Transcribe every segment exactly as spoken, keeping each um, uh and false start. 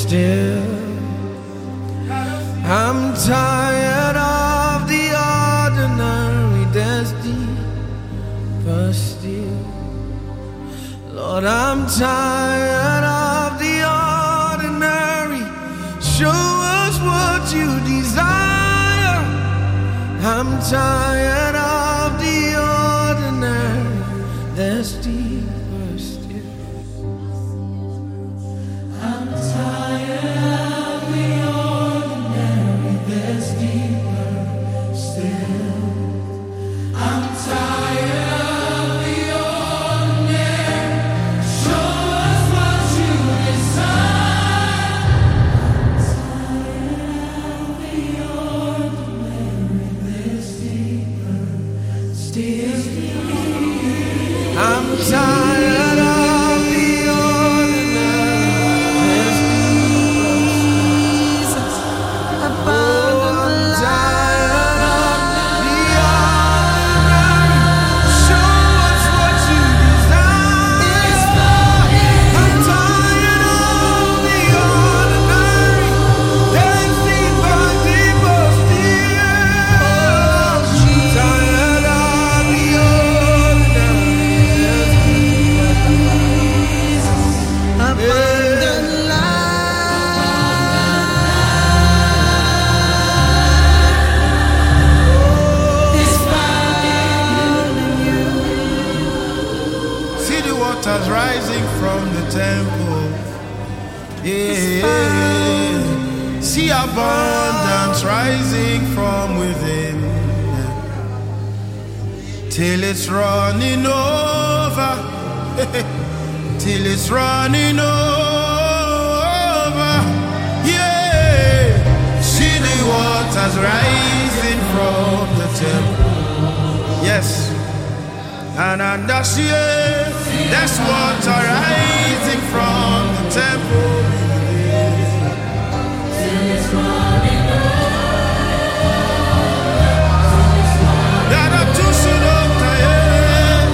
still. I'm tired of the ordinary, there's deeper still. Lord, I'm tired of the ordinary, show us what you desire. I'm tired of the ordinary, there's deeper still. I'm tired of the ordinary, there's deeper still. I'm tired of the ordinary, show us what you desire. I'm tired of the ordinary, there's deeper still. I'm tired of the ordinary, there's deeper still. Abundant life, the ordinary, show us what you desire. I'm tired of the ordinary, there's deeper, deeper still. Tired of the ordinary, there's abundant life is found in you. See the waters rising from the temple. Yeah. See abundance rising from within. Till it's running over. Till it's running over. Yeah. See the waters rising from the temple. Yes. And and that's yeah, that's water rising from the temple. That are too soon up tired.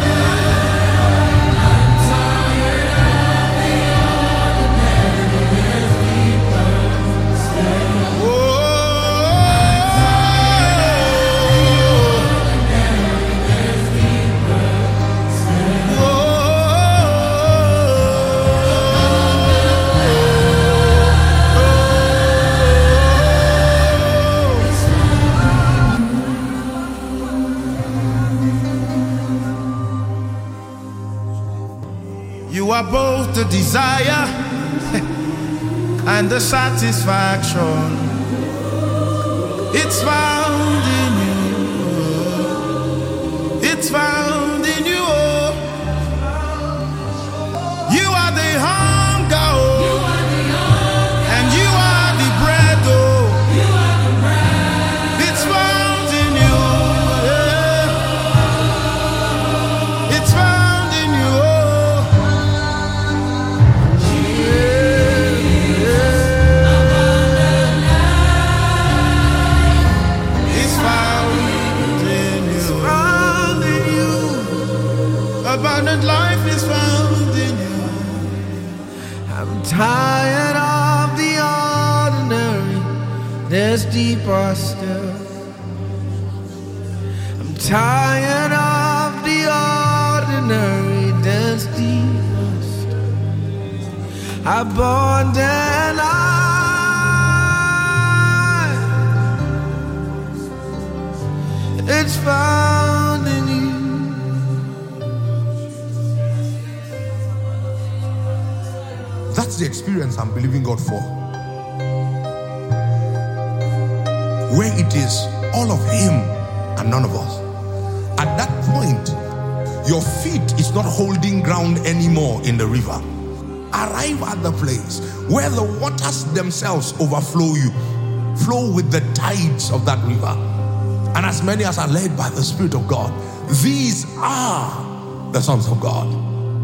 You are both the desire and the satisfaction. It's found in you. It's found in you. You are the hunger, oh, and you are the bread, oh. It's found in you. Yeah. It's found in you. Abundant life is found in you. I'm tired of the ordinary, there's deeper still. I'm tired of the ordinary, there's deeper still. Abundant life, it's found in you. That's the experience I'm believing God for. Where it is all of Him and none of us. At that point, your feet is not holding ground anymore in the river. Arrive at the place where the waters themselves overflow you. Flow with the tides of that river. And as many as are led by the Spirit of God, these are the sons of God.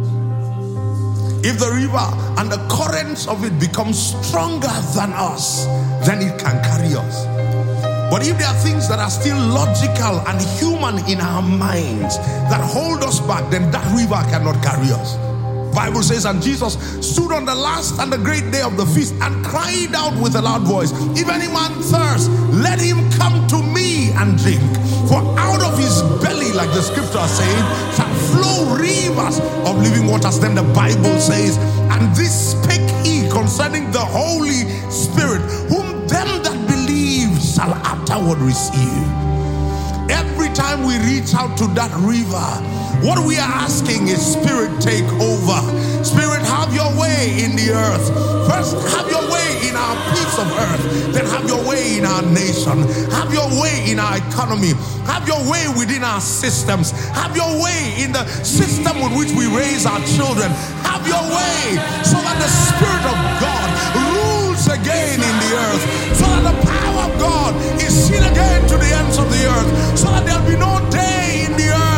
If the river and the currents of it become stronger than us, then it can carry us. But if there are things that are still logical and human in our minds that hold us back, then that river cannot carry us. Bible says, and Jesus stood on the last and the great day of the feast and cried out with a loud voice, if any man thirst, let him come to me and drink. For out of his belly, like the scripture are saying, shall flow rivers of living waters. Then the Bible says, and this spake he concerning the Holy Spirit, whom them that believe shall afterward receive. Every time we reach out to that river, what we are asking is, Spirit, take over. Spirit, have your way in the earth. First, have your way in our piece of earth. Then have your way in our nation. Have your way in our economy. Have your way within our systems. Have your way in the system with which we raise our children. Have your way so that the Spirit of God rules again in the earth. So that the power of God is seen again to the ends of the earth. So that there'll be no day in the earth